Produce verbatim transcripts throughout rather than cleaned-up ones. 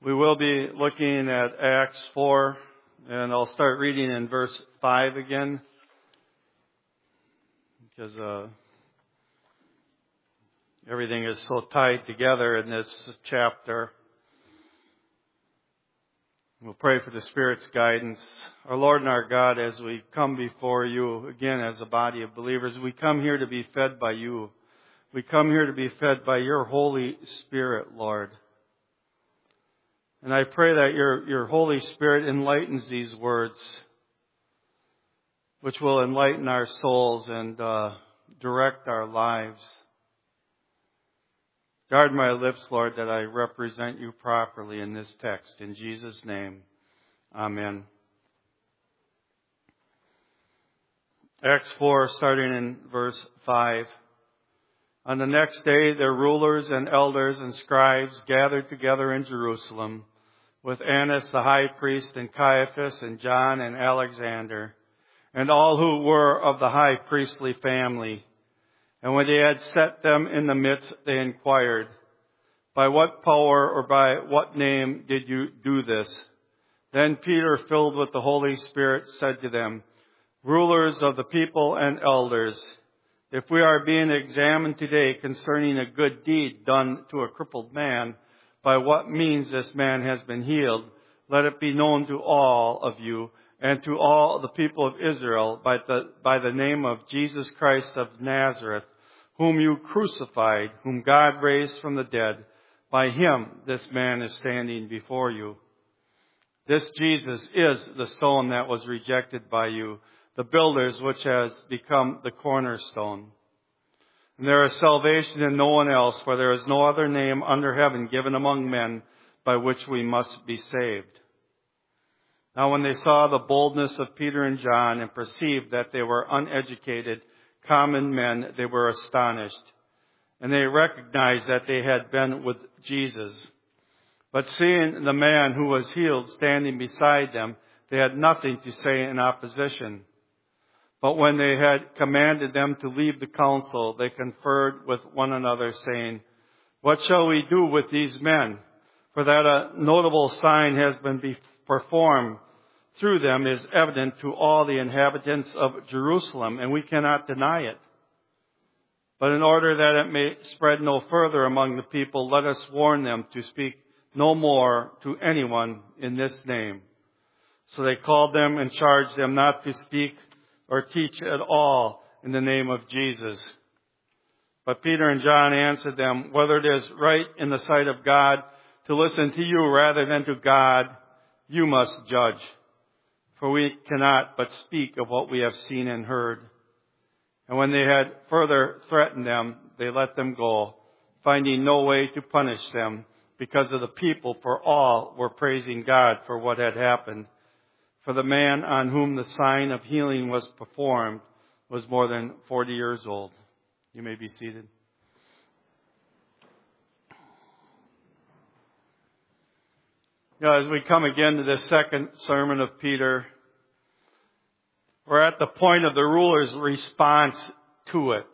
We will be looking at Acts four, and I'll start reading in verse five again, because uh, everything is so tied together in this chapter. We'll pray for the Spirit's guidance. Our Lord and our God, as we come before you again as a body of believers, we come here to be fed by you. We come here to be fed by your Holy Spirit, Lord. And I pray that your, your Holy Spirit enlightens these words, which will enlighten our souls and uh, direct our lives. Guard my lips, Lord, that I represent you properly in this text. In Jesus' name, amen. Acts four, starting in verse five. On the next day, their rulers and elders and scribes gathered together in Jerusalem with Annas the high priest and Caiaphas and John and Alexander and all who were of the high priestly family. And when they had set them in the midst, they inquired, "By what power or by what name did you do this?" Then Peter, filled with the Holy Spirit, said to them, "Rulers of the people and elders, if we are being examined today concerning a good deed done to a crippled man, by what means this man has been healed, let it be known to all of you and to all the people of Israel by the, by the name of Jesus Christ of Nazareth, whom you crucified, whom God raised from the dead. By him this man is standing before you. This Jesus is the stone that was rejected by you, the builders, which has become the cornerstone. And there is salvation in no one else, for there is no other name under heaven given among men by which we must be saved." Now when they saw the boldness of Peter and John and perceived that they were uneducated, common men, they were astonished. And they recognized that they had been with Jesus. But seeing the man who was healed standing beside them, they had nothing to say in opposition. But when they had commanded them to leave the council, they conferred with one another, saying, "What shall we do with these men? For that a notable sign has been performed through them is evident to all the inhabitants of Jerusalem, and we cannot deny it. But in order that it may spread no further among the people, let us warn them to speak no more to anyone in this name." So they called them and charged them not to speak or teach at all in the name of Jesus. But Peter and John answered them, "Whether it is right in the sight of God to listen to you rather than to God, you must judge. For we cannot but speak of what we have seen and heard." And when they had further threatened them, they let them go, finding no way to punish them because of the people, for all were praising God for what had happened. For the man on whom the sign of healing was performed was more than forty years old. You may be seated. Now, as we come again to the second sermon of Peter, we're at the point of the ruler's response to it.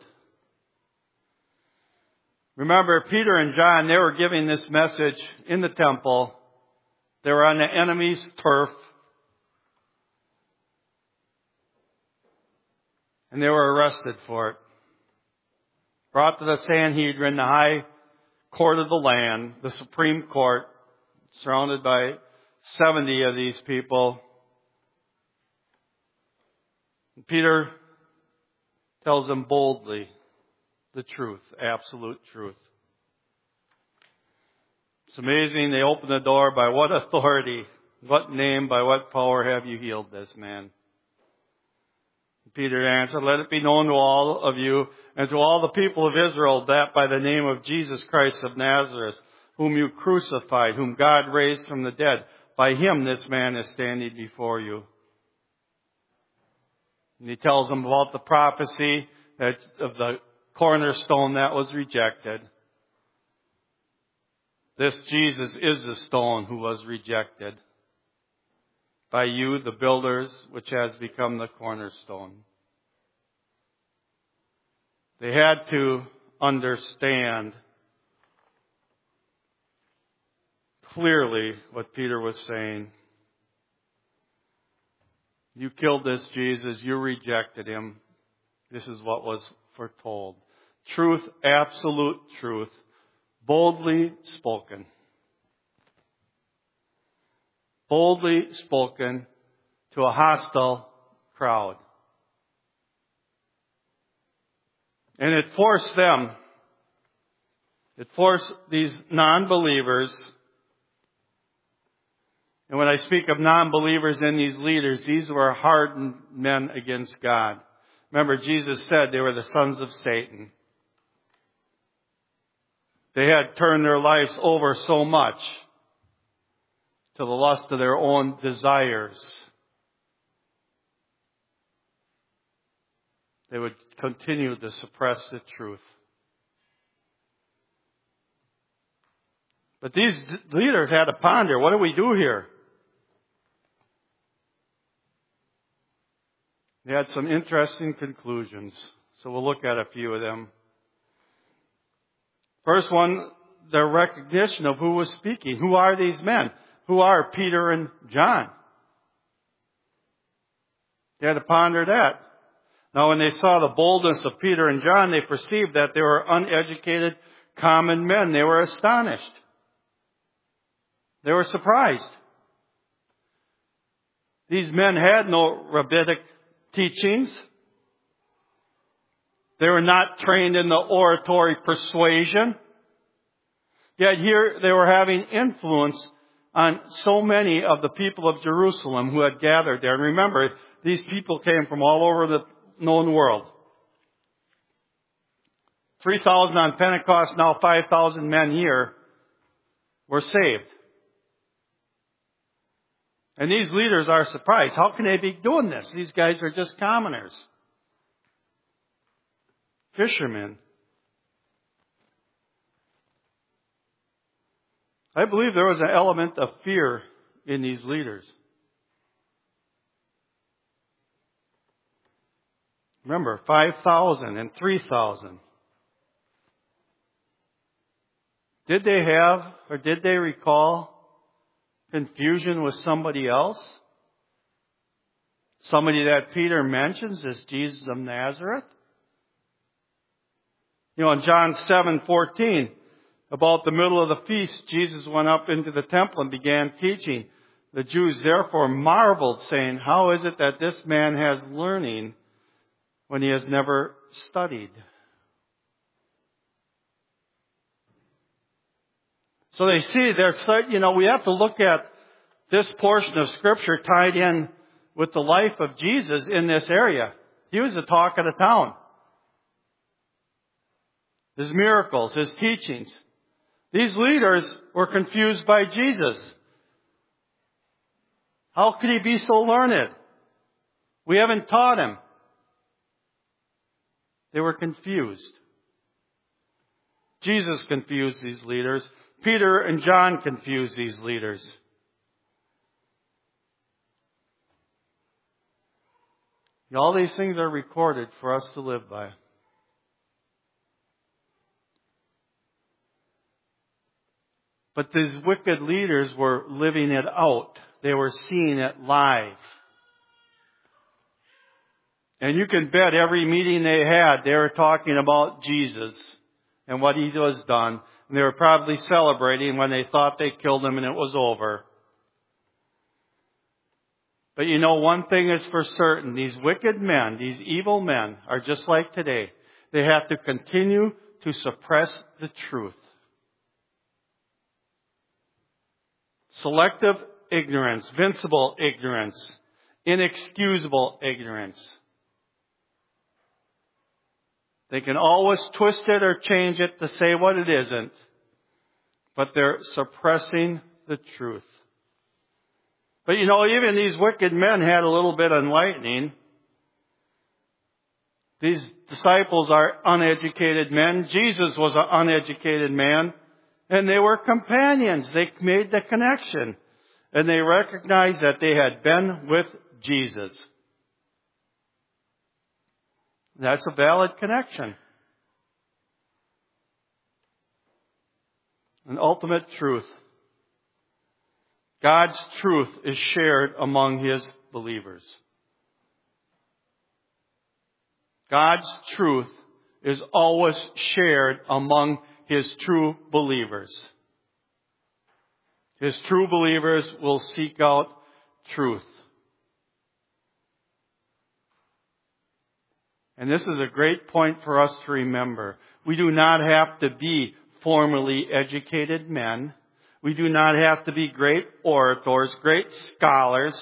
Remember, Peter and John, they were giving this message in the temple. They were on the enemy's turf. And they were arrested for it. Brought to the Sanhedrin, the high court of the land, the Supreme Court, surrounded by seventy of these people. And Peter tells them boldly the truth, absolute truth. It's amazing. They open the door. By what authority, what name, by what power have you healed this man? Peter answered, "Let it be known to all of you and to all the people of Israel that by the name of Jesus Christ of Nazareth, whom you crucified, whom God raised from the dead, by him this man is standing before you." And he tells them about the prophecy that of the cornerstone that was rejected. This Jesus is the stone who was rejected by you, the builders, which has become the cornerstone. They had to understand clearly what Peter was saying. You killed this Jesus. You rejected him. This is what was foretold. Truth, absolute truth, boldly spoken. Boldly spoken to a hostile crowd. And it forced them, it forced these non-believers. And when I speak of non-believers and these leaders, these were hardened men against God. Remember, Jesus said they were the sons of Satan. They had turned their lives over so much to the lust of their own desires. They would continue to suppress the truth. But these leaders had to ponder, what do we do here? They had some interesting conclusions, so we'll look at a few of them. First one, their recognition of who was speaking. Who are these men? Who are Peter and John? They had to ponder that. Now, when they saw the boldness of Peter and John, they perceived that they were uneducated, common men. They were astonished. They were surprised. These men had no rabbinic teachings. They were not trained in the oratory persuasion. Yet here they were having influence on so many of the people of Jerusalem who had gathered there. And remember, these people came from all over the known world. three thousand on Pentecost, now five thousand men here were saved. And these leaders are surprised. How can they be doing this? These guys are just commoners. Fishermen. I believe there was an element of fear in these leaders. Remember, five thousand and three thousand. Did they have, or did they recall confusion with somebody else? Somebody that Peter mentions as Jesus of Nazareth? You know, in John seven fourteen, about the middle of the feast, Jesus went up into the temple and began teaching. The Jews therefore marveled, saying, how is it that this man has learning when he has never studied? So they see, they're, you know, we have to look at this portion of Scripture tied in with the life of Jesus in this area. He was the talk of the town. His miracles, His teachings. These leaders were confused by Jesus. How could He be so learned? We haven't taught Him. They were confused. Jesus confused these leaders. Peter and John confused these leaders. All these things are recorded for us to live by. But these wicked leaders were living it out. They were seeing it live. And you can bet every meeting they had, they were talking about Jesus and what He was done. And they were probably celebrating when they thought they killed Him and it was over. But you know, one thing is for certain. These wicked men, these evil men, are just like today. They have to continue to suppress the truth. Selective ignorance, vincible ignorance, inexcusable ignorance. They can always twist it or change it to say what it isn't, but they're suppressing the truth. But you know, even these wicked men had a little bit of enlightening. These disciples are uneducated men. Jesus was an uneducated man. And they were companions. They made the connection. And they recognized that they had been with Jesus. That's a valid connection. An ultimate truth. God's truth is shared among His believers. God's truth is always shared among His true believers. His true believers will seek out truth. And this is a great point for us to remember. We do not have to be formally educated men. We do not have to be great orators, great scholars,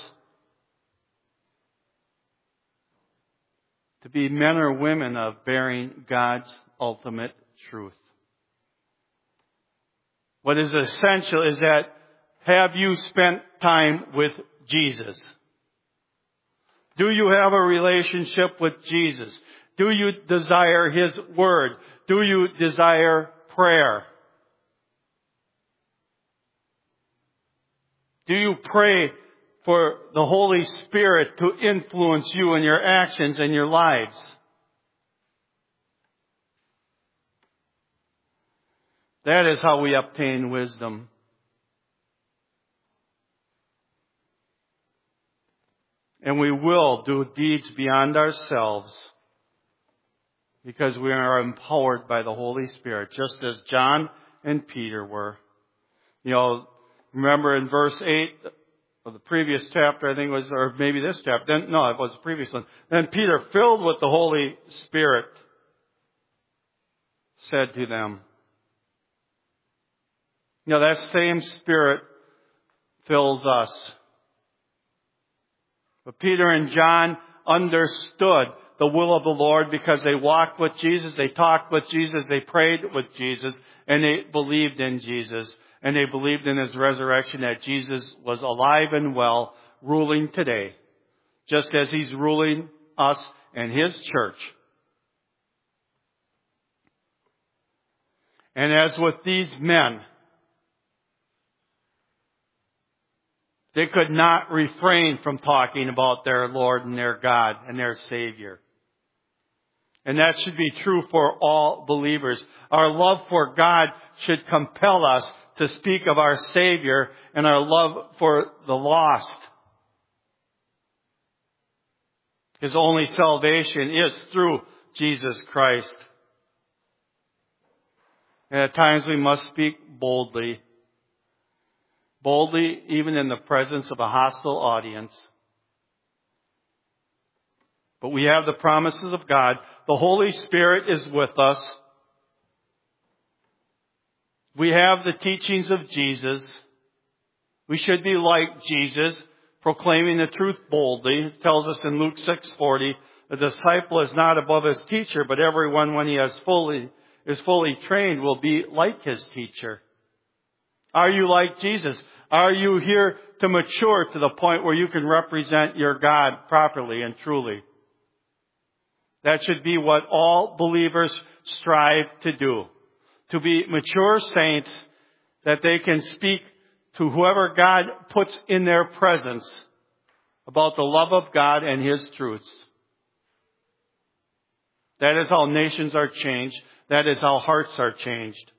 to be men or women of bearing God's ultimate truth. What is essential is that, have you spent time with Jesus? Do you have a relationship with Jesus? Do you desire His Word? Do you desire prayer? Do you pray for the Holy Spirit to influence you in your actions and your lives? That is how we obtain wisdom. And we will do deeds beyond ourselves because we are empowered by the Holy Spirit, just as John and Peter were. You know, remember in verse eight of the previous chapter, I think it was, or maybe this chapter, then, no, it was the previous one. Then Peter, filled with the Holy Spirit, said to them, you know, that same Spirit fills us. But Peter and John understood the will of the Lord because they walked with Jesus, they talked with Jesus, they prayed with Jesus, and they believed in Jesus. And they believed in His resurrection, that Jesus was alive and well, ruling today, just as He's ruling us and His church. And as with these men, they could not refrain from talking about their Lord and their God and their Savior. And that should be true for all believers. Our love for God should compel us to speak of our Savior and our love for the lost. His only salvation is through Jesus Christ. And at times we must speak boldly. Boldly, even in the presence of a hostile audience. But we have the promises of God. The Holy Spirit is with us. We have the teachings of Jesus. We should be like Jesus, proclaiming the truth boldly. It tells us in Luke six forty, the disciple is not above his teacher, but everyone, when he has fully is fully trained, will be like his teacher. Are you like Jesus? Are you here to mature to the point where you can represent your God properly and truly? That should be what all believers strive to do. To be mature saints, that they can speak to whoever God puts in their presence about the love of God and His truths. That is how nations are changed. That is how hearts are changed.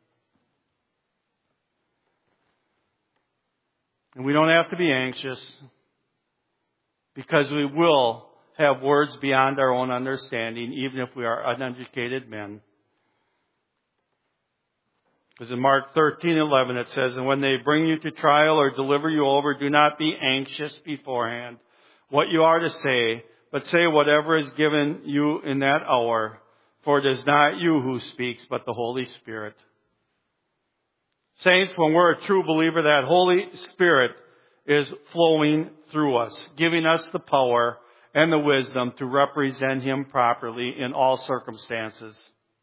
And we don't have to be anxious, because we will have words beyond our own understanding, even if we are uneducated men. Because in Mark thirteen eleven it says, and when they bring you to trial or deliver you over, do not be anxious beforehand what you are to say, but say whatever is given you in that hour, for it is not you who speaks, but the Holy Spirit. Saints, when we're a true believer, that Holy Spirit is flowing through us, giving us the power and the wisdom to represent Him properly in all circumstances.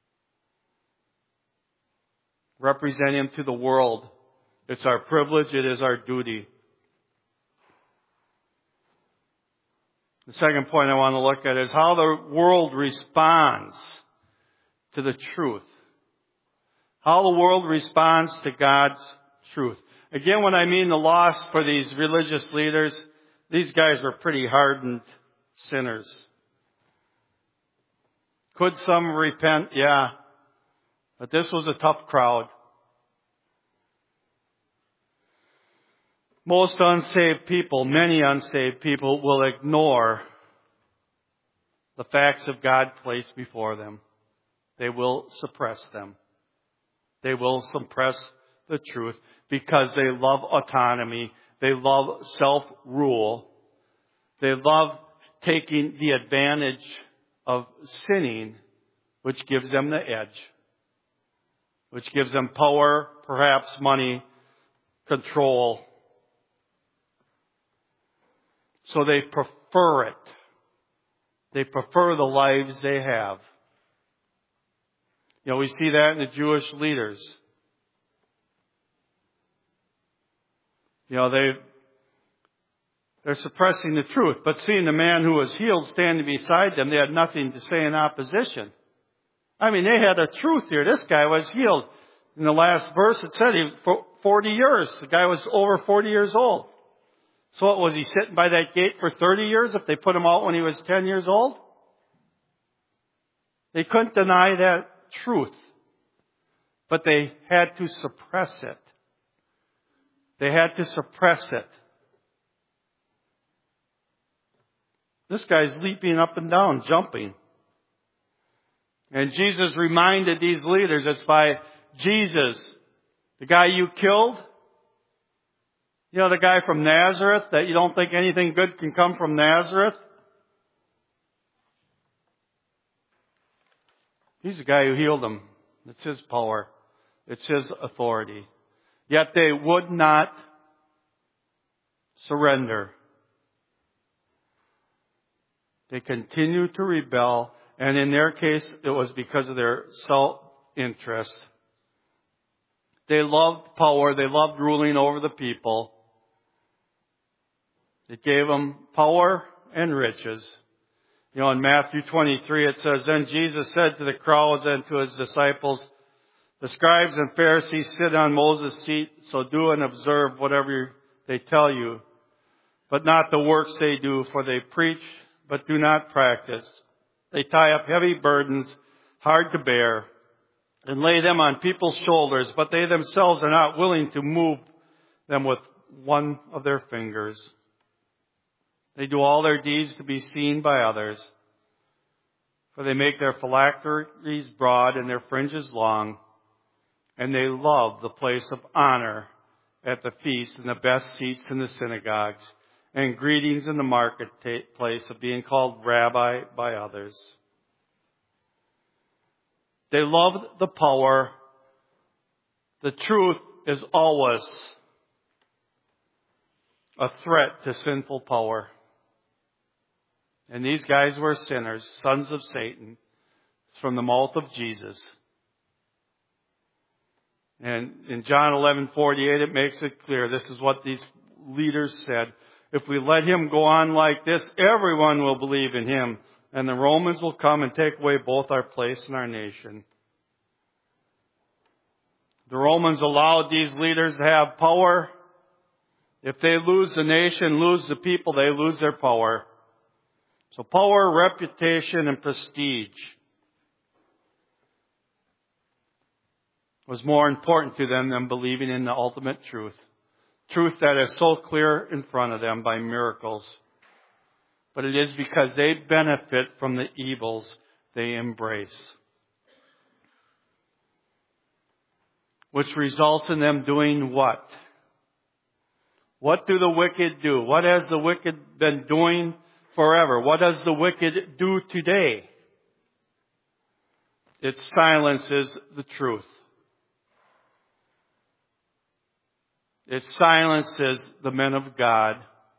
Represent Him to the world. It's our privilege. It is our duty. The second point I want to look at is how the world responds to the truth. How the world responds to God's truth. Again, when I mean the loss for these religious leaders, these guys were pretty hardened sinners. Could some repent? Yeah. But this was a tough crowd. Most unsaved people, many unsaved people, will ignore the facts of God placed before them. They will suppress them. They will suppress the truth because they love autonomy. They love self-rule. They love taking the advantage of sinning, which gives them the edge, which gives them power, perhaps money, control. So they prefer it. They prefer the lives they have. You know, we see that in the Jewish leaders. You know, they, they're suppressing the truth. But seeing the man who was healed standing beside them, they had nothing to say in opposition. I mean, they had a truth here. This guy was healed. In the last verse, it said he for forty years. The guy was over forty years old. So what, was he sitting by that gate for thirty years if they put him out when he was ten years old? They couldn't deny that truth. But they had to suppress it. They had to suppress it. This guy's leaping up and down, jumping. And Jesus reminded these leaders, it's by Jesus, the guy you killed, you know, the guy from Nazareth, that you don't think anything good can come from Nazareth? He's the guy who healed them. It's his power. It's his authority. Yet they would not surrender. They continued to rebel, and in their case, it was because of their self-interest. They loved power. They loved ruling over the people. It gave them power and riches. You know, in Matthew twenty-three, it says, Then Jesus said to the crowds and to his disciples, The scribes and Pharisees sit on Moses' seat, so do and observe whatever they tell you, but not the works they do, for they preach, but do not practice. They tie up heavy burdens, hard to bear, and lay them on people's shoulders, but they themselves are not willing to move them with one of their fingers. They do all their deeds to be seen by others, for they make their phylacteries broad and their fringes long, and they love the place of honor at the feast and the best seats in the synagogues, and greetings in the marketplace of being called rabbi by others. They love the power. The truth is always a threat to sinful power. And these guys were sinners, sons of Satan, from the mouth of Jesus. And in John eleven forty-eight, it makes it clear. This is what these leaders said. If we let him go on like this, everyone will believe in him, and the Romans will come and take away both our place and our nation. The Romans allowed these leaders to have power. If they lose the nation, lose the people, they lose their power. So power, reputation, and prestige was more important to them than believing in the ultimate truth. Truth that is so clear in front of them by miracles. But it is because they benefit from the evils they embrace. Which results in them doing what? What do the wicked do? What has the wicked been doing forever? What does the wicked do today? It silences the truth. It silences the men of God.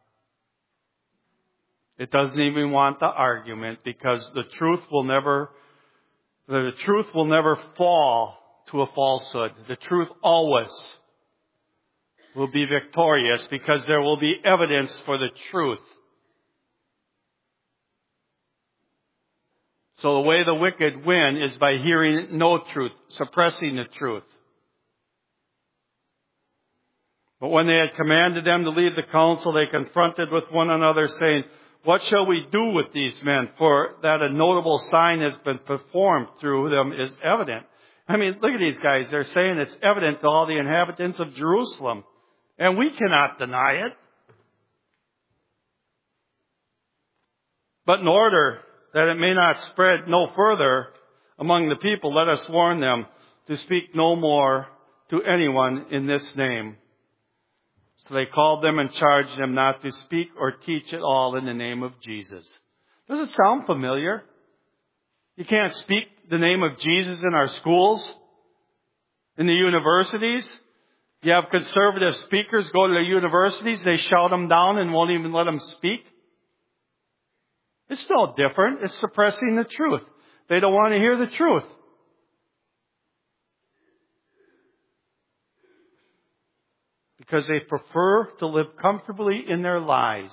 It doesn't even want the argument because the truth will never, the truth will never fall to a falsehood. The truth always will be victorious because there will be evidence for the truth. So the way the wicked win is by hearing no truth, suppressing the truth. But when they had commanded them to leave the council, they confronted with one another, saying, What shall we do with these men? For that a notable sign has been performed through them is evident. I mean, look at these guys. They're saying it's evident to all the inhabitants of Jerusalem And we cannot deny it. But in order that it may not spread no further among the people, let us warn them to speak no more to anyone in this name. So they called them and charged them not to speak or teach at all in the name of Jesus. Does it sound familiar? You can't speak the name of Jesus in our schools, in the universities. You have conservative speakers go to the universities, they shout them down and won't even let them speak. It's no different. It's suppressing the truth. They don't want to hear the truth. Because they prefer to live comfortably in their lies.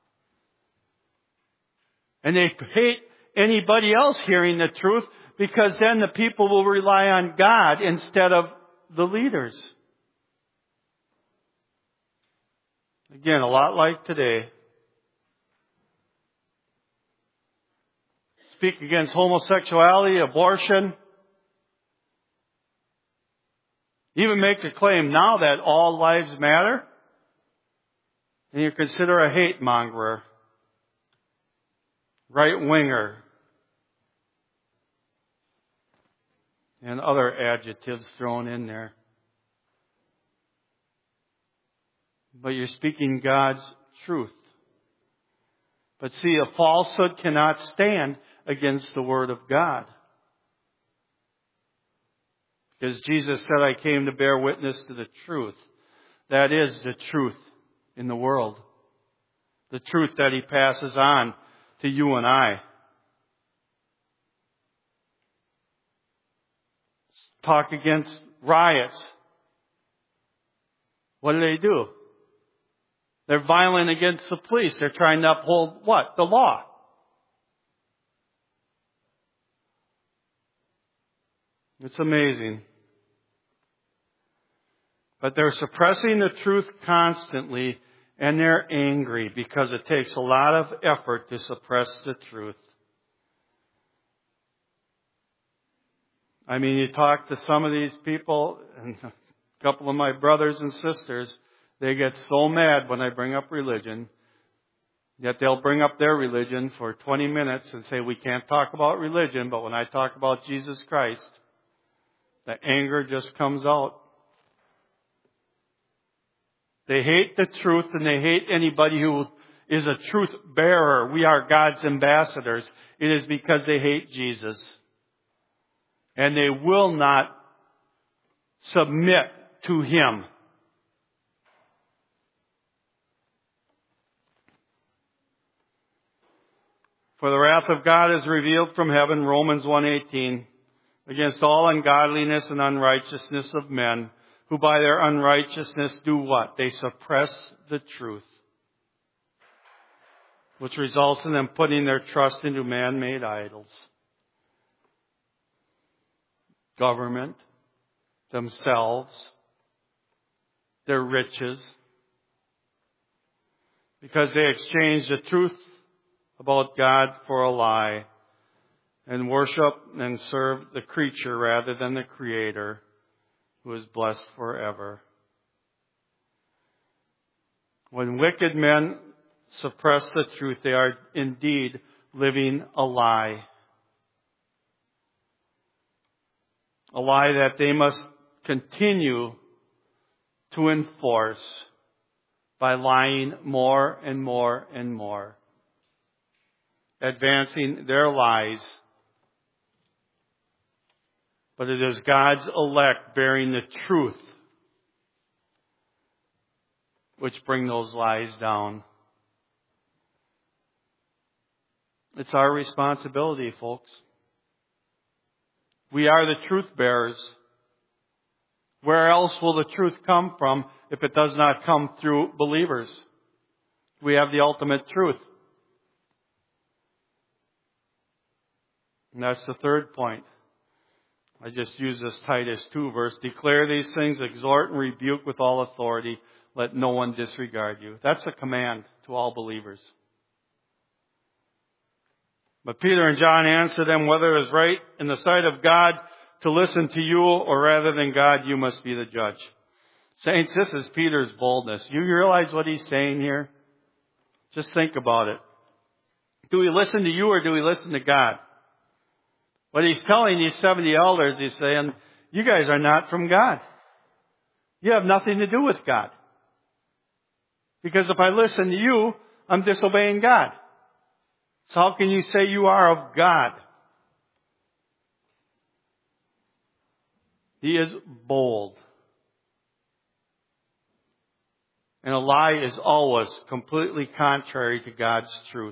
And they hate anybody else hearing the truth, because then the people will rely on God instead of the leaders. Again, a lot like today. Speak against homosexuality, abortion. Even make a claim now that all lives matter. And you consider a hate mongerer, right winger, and other adjectives thrown in there. But you're speaking God's truth. But see, a falsehood cannot stand against the Word of God. Because Jesus said, I came to bear witness to the truth. That is the truth in the world. The truth that He passes on to you and I. Talk against riots. What do they do? They're violent against the police. They're trying to uphold what? The law. It's amazing. But they're suppressing the truth constantly, and they're angry because it takes a lot of effort to suppress the truth. I mean, you talk to some of these people, and a couple of my brothers and sisters, they get so mad when I bring up religion, yet they'll bring up their religion for twenty minutes and say, we can't talk about religion, but when I talk about Jesus Christ, the anger just comes out. They hate the truth, and they hate anybody who is a truth bearer. We are God's ambassadors. It is because they hate Jesus. And they will not submit to Him. For the wrath of God is revealed from heaven, Romans one eighteen, against all ungodliness and unrighteousness of men, who by their unrighteousness do what? They suppress the truth, which results in them putting their trust into man-made idols. Government, themselves, their riches, because they exchange the truth about God for a lie and worship and serve the creature rather than the Creator, who is blessed forever. When wicked men suppress the truth, they are indeed living a lie. A lie that they must continue to enforce by lying more and more and more, advancing their lies. But it is God's elect bearing the truth which bring those lies down. It's our responsibility, folks. We are the truth bearers. Where else will the truth come from if it does not come through believers? We have the ultimate truth. And that's the third point. I just use this Titus two verse. Declare these things, exhort and rebuke with all authority. Let no one disregard you. That's a command to all believers. But Peter and John answer them, whether it is right in the sight of God to listen to you, or rather than God, you must be the judge. Saints, this is Peter's boldness. You realize what he's saying here? Just think about it. Do we listen to you or do we listen to God? What he's telling these seventy elders, he's saying, you guys are not from God. You have nothing to do with God. Because if I listen to you, I'm disobeying God. So how can you say you are of God? He is bold. And a lie is always completely contrary to God's truth.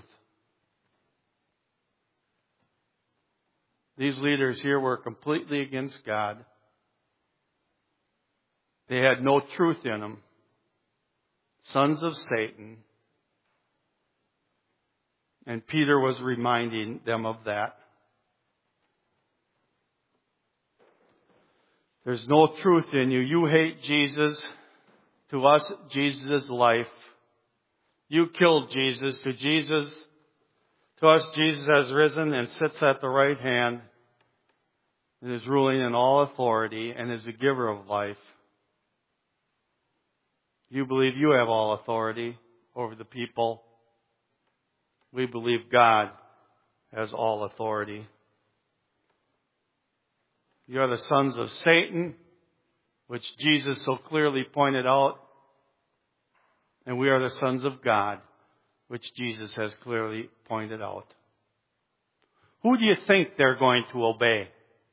These leaders here were completely against God. They had no truth in them. Sons of Satan. And Peter was reminding them of that. There's no truth in you. You hate Jesus. To us, Jesus is life. You killed Jesus. To Jesus, to us, Jesus has risen and sits at the right hand and is ruling in all authority and is the giver of life. You believe you have all authority over the people. We believe God has all authority. You are the sons of Satan, which Jesus so clearly pointed out. And we are the sons of God, which Jesus has clearly pointed out. Who do you think they're going to obey?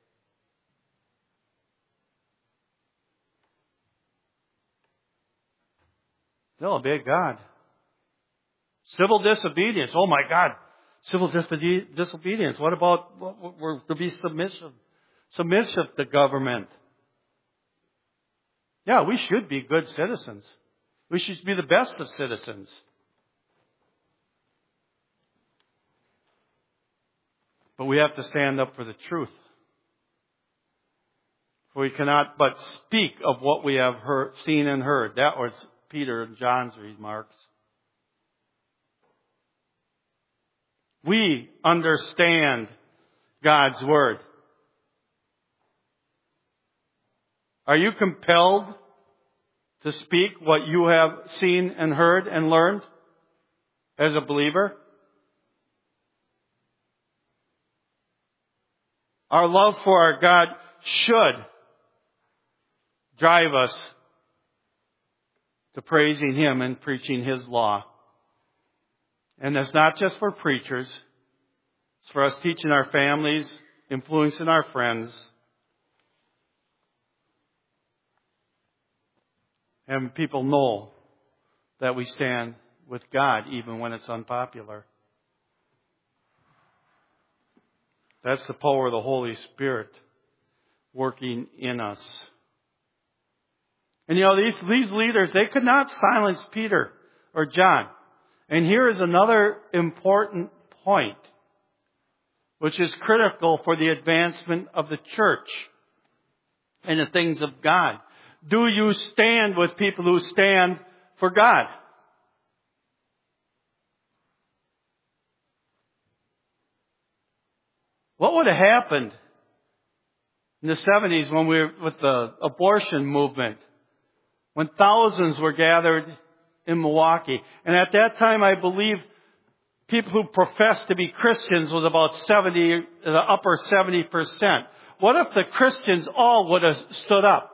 They'll obey God. Civil disobedience. Oh my God. Civil disobe- disobedience. What about, we're to be submissive, submissive to government? Yeah, we should be good citizens. We should be the best of citizens. But we have to stand up for the truth. For we cannot but speak of what we have heard, seen and heard. That was Peter and John's remarks. We understand God's Word. Are you compelled to speak what you have seen and heard and learned as a believer? Our love for our God should drive us to praising Him and preaching His law. And that's not just for preachers. It's for us teaching our families, influencing our friends, and people know that we stand with God even when it's unpopular. That's the power of the Holy Spirit working in us. And you know, these, these leaders, they could not silence Peter or John. And here is another important point, which is critical for the advancement of the church and the things of God. Do you stand with people who stand for God? What would have happened in the seventies when we were with the abortion movement, when thousands were gathered in Milwaukee? And at that time, I believe people who professed to be Christians was about seventy, the upper seventy percent. What if the Christians all would have stood up?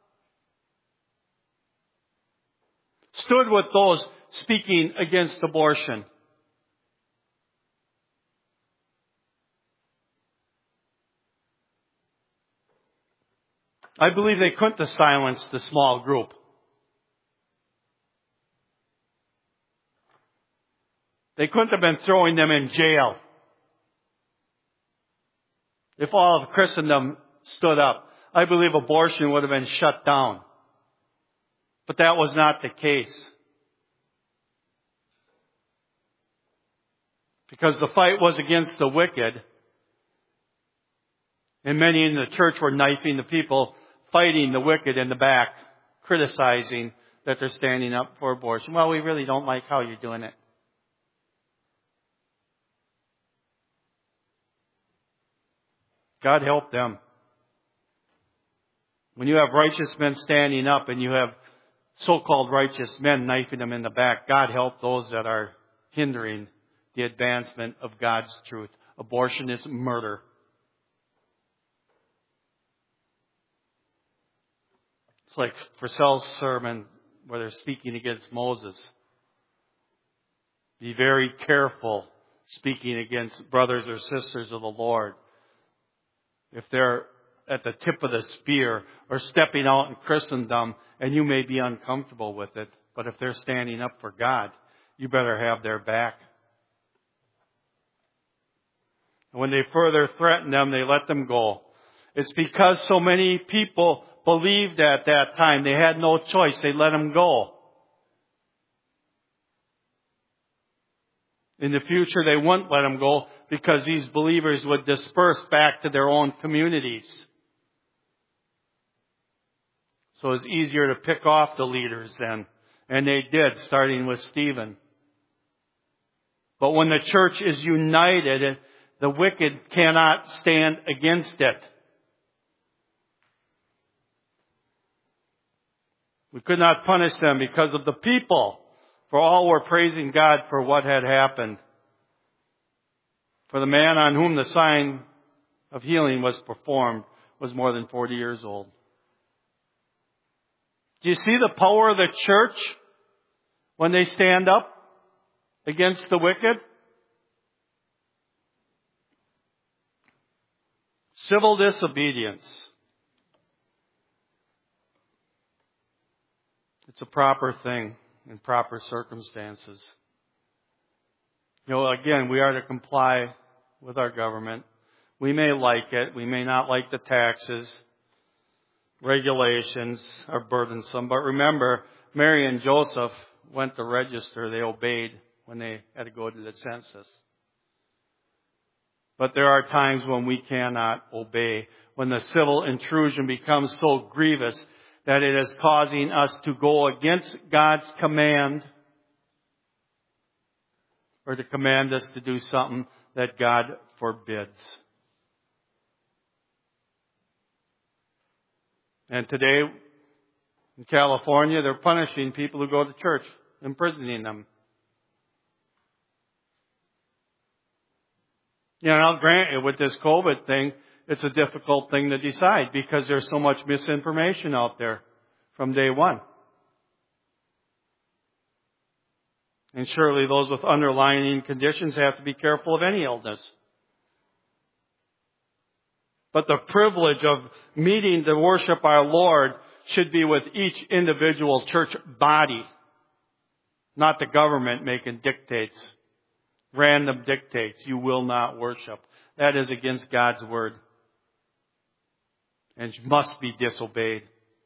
Stood with those speaking against abortion. I believe they couldn't have silenced the small group. They couldn't have been throwing them in jail if all of Christendom stood up. I believe abortion would have been shut down. But that was not the case. Because the fight was against the wicked. And many in the church were knifing the people, fighting the wicked in the back, criticizing that they're standing up for abortion. Well, we really don't like how you're doing it. God help them. When you have righteous men standing up and you have so-called righteous men knifing them in the back. God help those that are hindering the advancement of God's truth. Abortion is murder. It's like Purcell's sermon where they're speaking against Moses. Be very careful speaking against brothers or sisters of the Lord. If they're at the tip of the spear or stepping out in Christendom, and you may be uncomfortable with it, but if they're standing up for God, you better have their back. And when they further threaten them, they let them go. It's because so many people believed at that time. They had no choice. They let them go. In the future, they wouldn't let them go because these believers would disperse back to their own communities. So it was easier to pick off the leaders then. And they did, starting with Stephen. But when the church is united, the wicked cannot stand against it. We could not punish them because of the people, for all were praising God for what had happened. For the man on whom the sign of healing was performed was more than forty years old. Do you see the power of the church when they stand up against the wicked? Civil disobedience. It's a proper thing in proper circumstances. You know, again, we are to comply with our government. We may like it. We may not like the taxes. Regulations are burdensome. But remember, Mary and Joseph went to register. They obeyed when they had to go to the census. But there are times when we cannot obey, when the civil intrusion becomes so grievous that it is causing us to go against God's command, or to command us to do something that God forbids. And today, in California, they're punishing people who go to church, imprisoning them. You know, I'll grant you, with this COVID thing, it's a difficult thing to decide because there's so much misinformation out there from day one. And surely those with underlying conditions have to be careful of any illness. But the privilege of meeting to worship our Lord should be with each individual church body, not the government making dictates, random dictates. You will not worship. That is against God's word and must be disobeyed.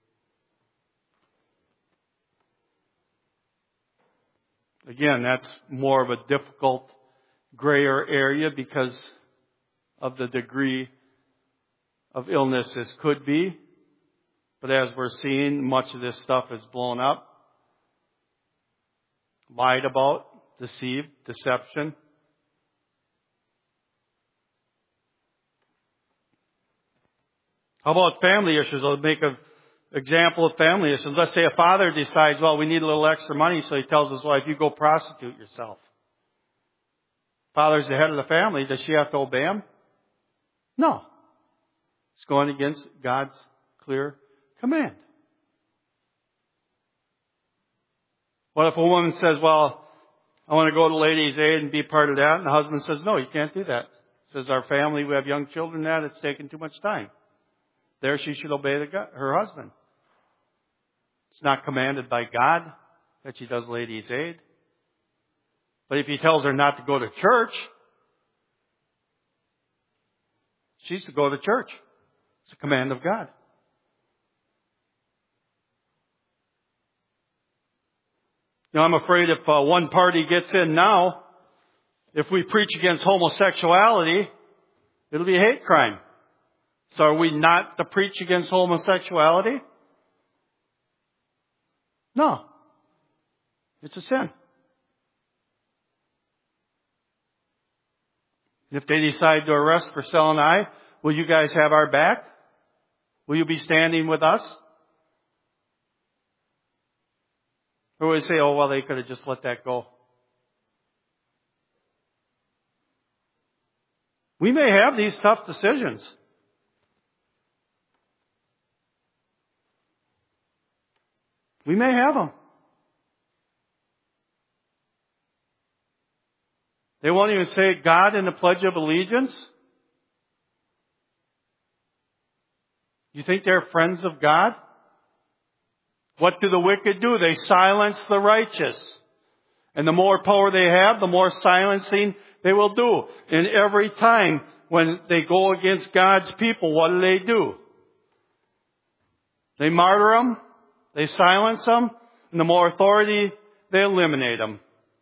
Again, that's more of a difficult, grayer area because of the degree of illness this could be. But as we're seeing, much of this stuff is blown up, lied about, deceived, deception. How about family issues? I'll make an example of family issues. Let's say a father decides, well, we need a little extra money, so he tells his wife, you go prostitute yourself. Father's the head of the family. Does she have to obey him? No. It's going against God's clear command. What if a woman says, well, I want to go to Ladies' Aid and be part of that, and the husband says, no, you can't do that. Says, our family, we have young children now, it's taking too much time. There she should obey the, her husband. It's not commanded by God that she does Ladies' Aid. But if he tells her not to go to church, she's to go to church. It's a command of God. Now, I'm afraid if uh, one party gets in now, if we preach against homosexuality, it'll be a hate crime. So are we not to preach against homosexuality? No. It's a sin. If they decide to arrest Priscilla and I, will you guys have our back? Will you be standing with us? Or we say, oh, well, they could have just let that go. We may have these tough decisions. We may have them. They won't even say God in the Pledge of Allegiance. You think they're friends of God? What do the wicked do? They silence the righteous. And the more power they have, the more silencing they will do. And every time when they go against God's people, what do they do? They martyr them. They silence them. And the more authority, they eliminate them.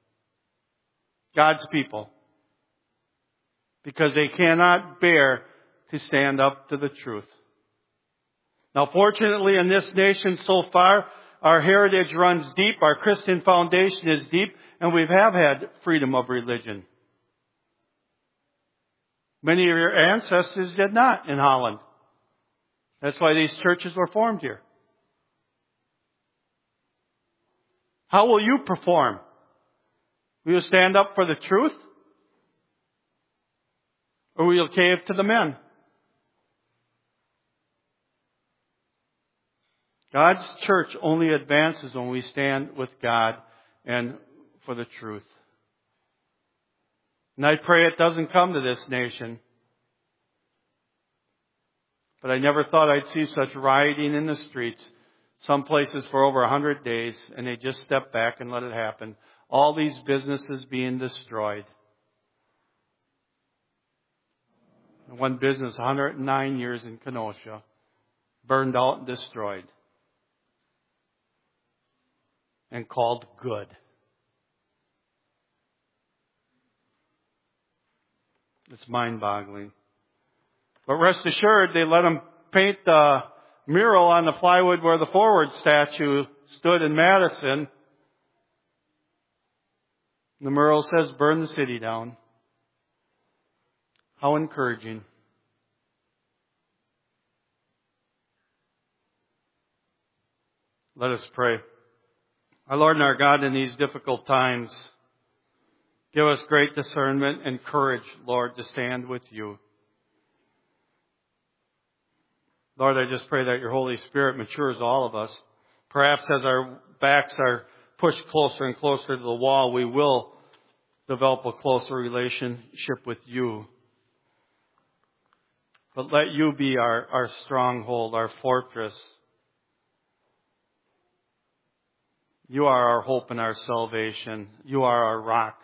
God's people. Because they cannot bear to stand up to the truth. Now, fortunately, in this nation so far, our heritage runs deep, our Christian foundation is deep, and we have had freedom of religion. Many of your ancestors did not in Holland. That's why these churches were formed here. How will you perform? Will you stand up for the truth? Or will you cave to the men? God's church only advances when we stand with God and for the truth. And I pray it doesn't come to this nation. But I never thought I'd see such rioting in the streets, some places for over a hundred days, and they just step back and let it happen. All these businesses being destroyed. One business, one hundred nine years in Kenosha, burned out and destroyed. And called good. It's mind-boggling. But rest assured, they let them paint the mural on the plywood where the Forward statue stood in Madison. The mural says, burn the city down. How encouraging. Let us pray. Our Lord and our God, in these difficult times, give us great discernment and courage, Lord, to stand with you. Lord, I just pray that your Holy Spirit matures all of us. Perhaps as our backs are pushed closer and closer to the wall, we will develop a closer relationship with you. But let you be our, our stronghold, our fortress. You are our hope and our salvation. You are our rock.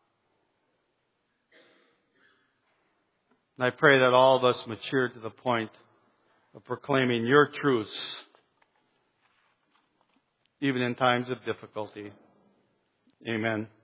And I pray that all of us mature to the point of proclaiming your truths, even in times of difficulty. Amen.